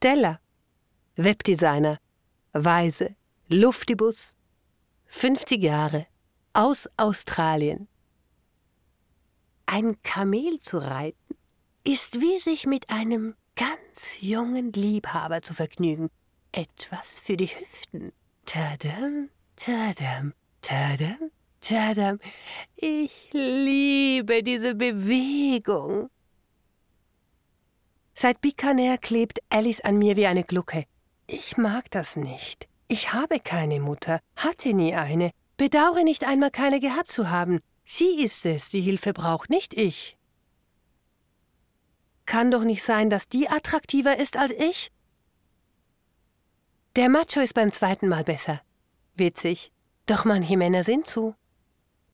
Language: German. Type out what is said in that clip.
Stella, Webdesigner, Waise, Luftibus, 50 Jahre, aus Australien. Ein Kamel zu reiten ist wie sich mit einem ganz jungen Liebhaber zu vergnügen. Etwas für die Hüften. Tadam, tadam, tadam, tadam. Ich liebe diese Bewegung. Seit Bikaner klebt Alice an mir wie eine Glucke. Ich mag das nicht. Ich habe keine Mutter, hatte nie eine, bedauere nicht einmal keine gehabt zu haben. Sie ist es, die Hilfe braucht, nicht ich. Kann doch nicht sein, dass die attraktiver ist als ich? Der Macho ist beim zweiten Mal besser. Witzig. Doch manche Männer sind so.